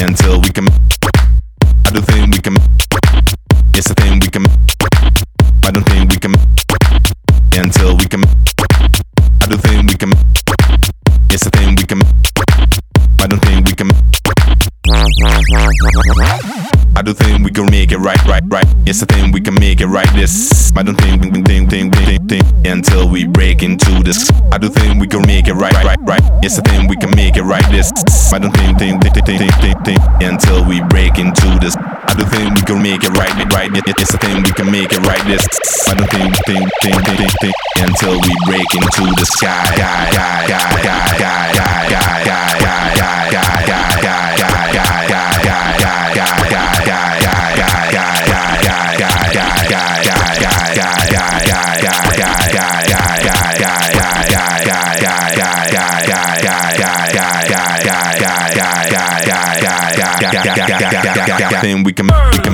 until we can. I do think we can. Yes, I think we can. I don't think we can. Until we can. I do think we can. Yes, I think we can. I don't think we can. I do think we can make it right. Yes, I think we can make it right. This I don't think until we break into this. I do think we can make it right. Yes, I think we can make it right. This I don't think until we break into this. I do think we can make it right. Yes, I think we can make it right. This I don't think until we break into the sky. Then we can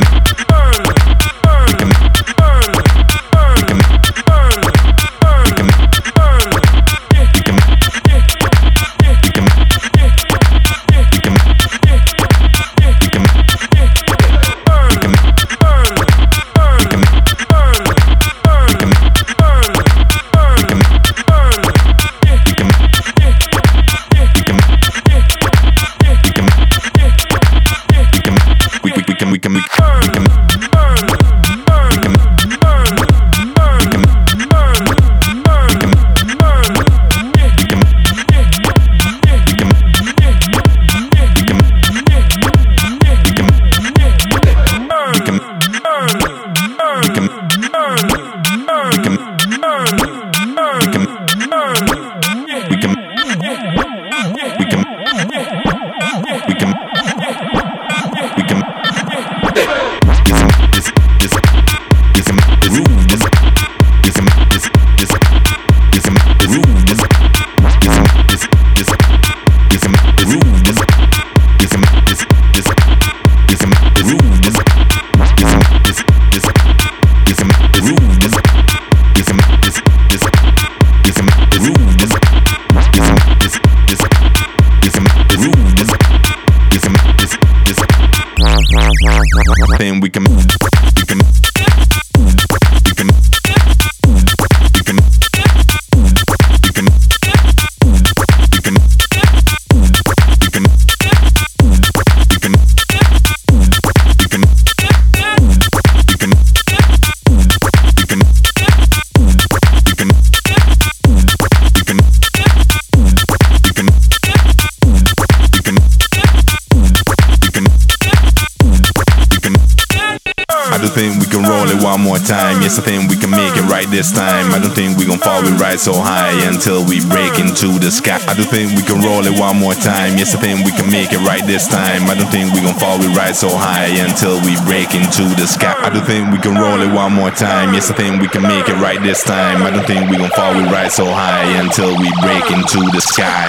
one more time. Yes, I think we can make it right this time. I don't think we gon' fall, we ride so high until we break into the sky. I do think we can roll it one more time. Yes, I think we can make it right this time. I don't think we gon' fall, we ride so high until we break into the sky. I do think we can roll it one more time. Yes, I think we can make it right this time. I don't think we gon' fall, we ride so high until we break into the sky.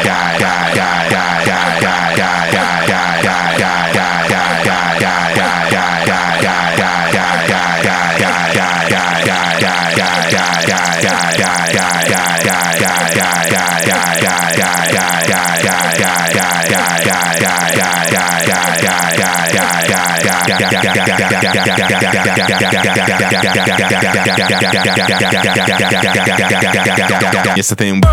Yes, I think.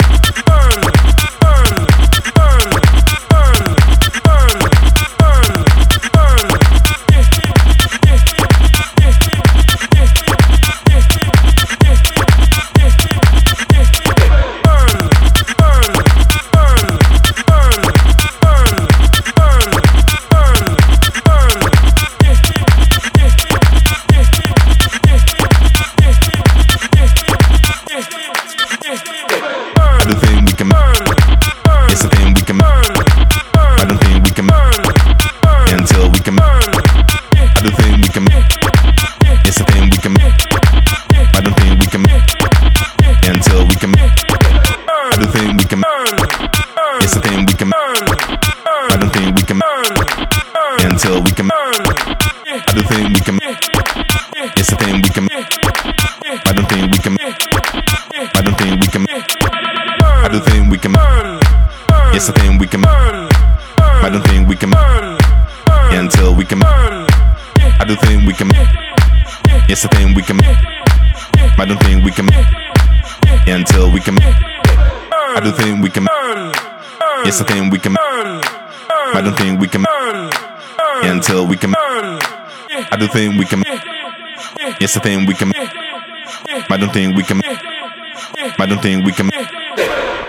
Until we can. I do think we can. Yes, I think we can. I don't think we can. I don't think we can. I do think we can. Yes, I think we can. I don't think we can. until we can. I do think we can. Yes, I think we can. I don't think we can. Until we can. I do think we can. Yes, I think we can. I don't think we can. Until we can. I do think we can. Yes, I think we can. I don't think we can. I don't think we can.